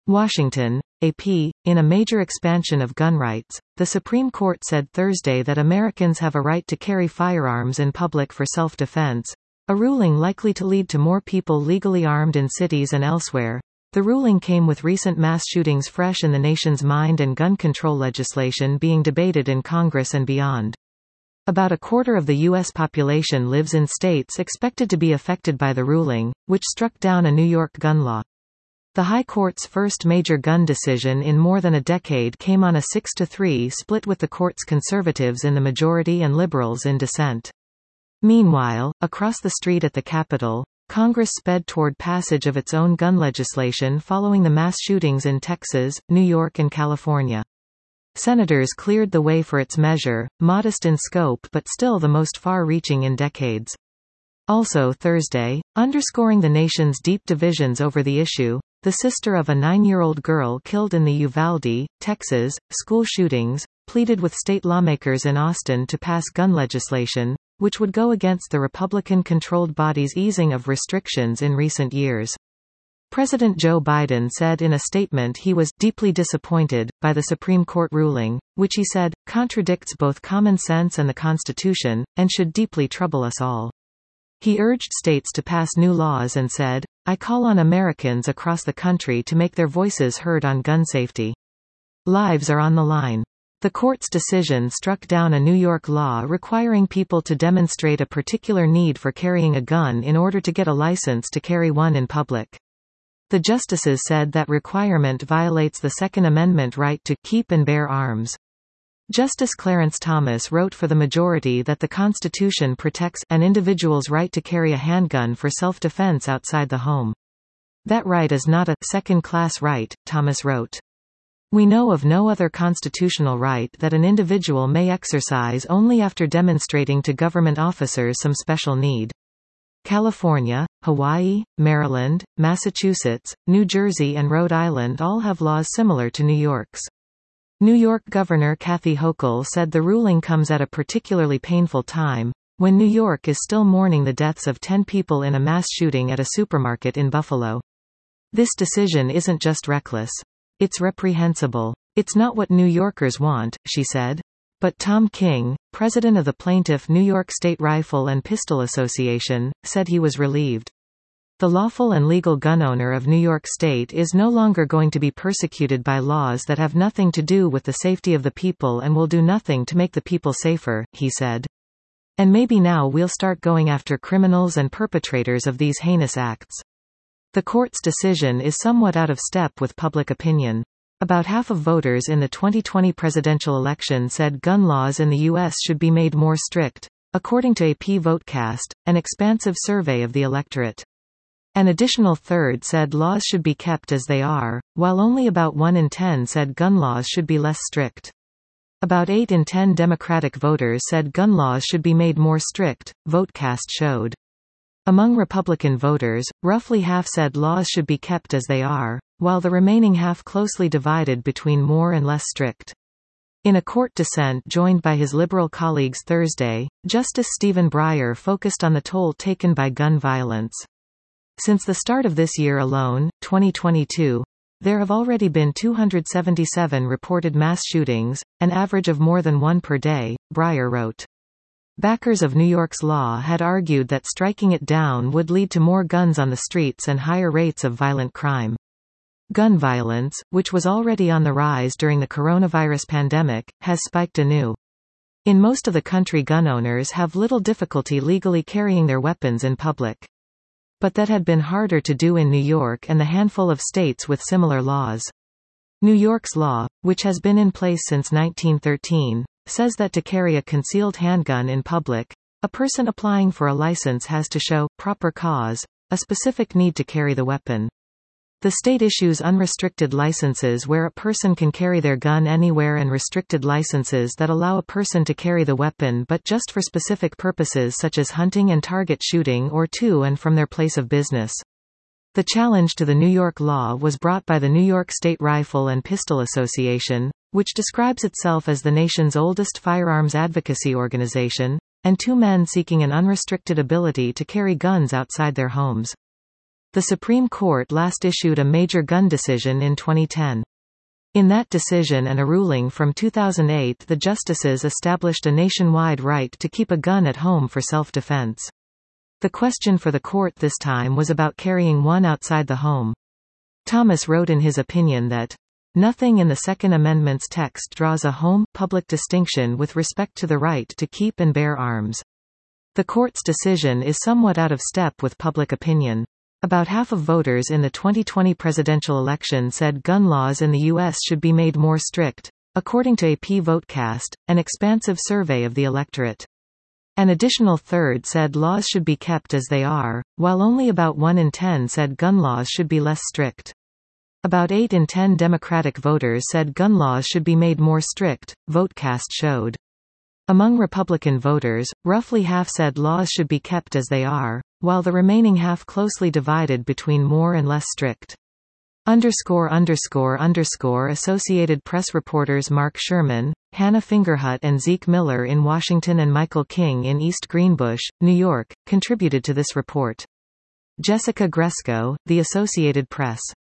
Washington, AP. In a major expansion of gun rights, the Supreme Court said Thursday that Americans have a right to carry firearms in public for self-defense, a ruling likely to lead to more people legally armed in cities and elsewhere. The ruling came with recent mass shootings fresh in the nation's mind and gun control legislation being debated in Congress and beyond. About a quarter of the U.S. population lives in states expected to be affected by the ruling, which struck down a New York gun law. The High Court's first major gun decision in more than a decade came on a 6-3 split with the court's conservatives in the majority and liberals in dissent. Meanwhile, across the street at the Capitol, Congress sped toward passage of its own gun legislation following the mass shootings in Texas, New York and California. Senators cleared the way for its measure, modest in scope but still the most far-reaching in decades. Also Thursday, underscoring the nation's deep divisions over the issue, the sister of a 9-year-old girl killed in the Uvalde, Texas, school shootings, pleaded with state lawmakers in Austin to pass gun legislation, which would go against the Republican-controlled body's easing of restrictions in recent years. President Joe Biden said in a statement he was deeply disappointed by the Supreme Court ruling, which he said contradicts both common sense and the Constitution, and should deeply trouble us all. He urged states to pass new laws and said, "I call on Americans across the country to make their voices heard on gun safety. Lives are on the line." The court's decision struck down a New York law requiring people to demonstrate a particular need for carrying a gun in order to get a license to carry one in public. The justices said that requirement violates the Second Amendment right to keep and bear arms. Justice Clarence Thomas wrote for the majority that the Constitution protects an individual's right to carry a handgun for self-defense outside the home. That right is not a second-class right, Thomas wrote. We know of no other constitutional right that an individual may exercise only after demonstrating to government officers some special need. California, Hawaii, Maryland, Massachusetts, New Jersey and Rhode Island all have laws similar to New York's. New York Governor Kathy Hochul said the ruling comes at a particularly painful time, when New York is still mourning the deaths of 10 people in a mass shooting at a supermarket in Buffalo. This decision isn't just reckless. It's reprehensible. It's not what New Yorkers want, she said. But Tom King, president of the plaintiff New York State Rifle and Pistol Association, said he was relieved. The lawful and legal gun owner of New York State is no longer going to be persecuted by laws that have nothing to do with the safety of the people and will do nothing to make the people safer, he said. And maybe now we'll start going after criminals and perpetrators of these heinous acts. The court's decision is somewhat out of step with public opinion. About half of voters in the 2020 presidential election said gun laws in the U.S. should be made more strict, according to AP Votecast, an expansive survey of the electorate. An additional third said laws should be kept as they are, while only about 1 in 10 said gun laws should be less strict. About 8 in 10 Democratic voters said gun laws should be made more strict, Votecast showed. Among Republican voters, roughly half said laws should be kept as they are, while the remaining half closely divided between more and less strict. In a court dissent joined by his liberal colleagues Thursday, Justice Stephen Breyer focused on the toll taken by gun violence. Since the start of this year alone, 2022, there have already been 277 reported mass shootings, an average of more than one per day, Breyer wrote. Backers of New York's law had argued that striking it down would lead to more guns on the streets and higher rates of violent crime. Gun violence, which was already on the rise during the coronavirus pandemic, has spiked anew. In most of the country, gun owners have little difficulty legally carrying their weapons in public. But that had been harder to do in New York and the handful of states with similar laws. New York's law, which has been in place since 1913, says that to carry a concealed handgun in public, a person applying for a license has to show proper cause, a specific need to carry the weapon. The state issues unrestricted licenses where a person can carry their gun anywhere and restricted licenses that allow a person to carry the weapon but just for specific purposes such as hunting and target shooting or to and from their place of business. The challenge to the New York law was brought by the New York State Rifle and Pistol Association, which describes itself as the nation's oldest firearms advocacy organization, and two men seeking an unrestricted ability to carry guns outside their homes. The Supreme Court last issued a major gun decision in 2010. In that decision and a ruling from 2008, the justices established a nationwide right to keep a gun at home for self-defense. The question for the court this time was about carrying one outside the home. Thomas wrote in his opinion that, "Nothing in the Second Amendment's text draws a home-public distinction with respect to the right to keep and bear arms." The court's decision is somewhat out of step with public opinion. About half of voters in the 2020 presidential election said gun laws in the U.S. should be made more strict, according to AP Votecast, an expansive survey of the electorate. An additional third said laws should be kept as they are, while only about 1 in 10 said gun laws should be less strict. About 8 in 10 Democratic voters said gun laws should be made more strict, Votecast showed. Among Republican voters, roughly half said laws should be kept as they are, while the remaining half closely divided between more and less strict. Associated Press reporters Mark Sherman, Hannah Fingerhut and Zeke Miller in Washington and Michael King in East Greenbush, New York, contributed to this report. Jessica Gresco, The Associated Press.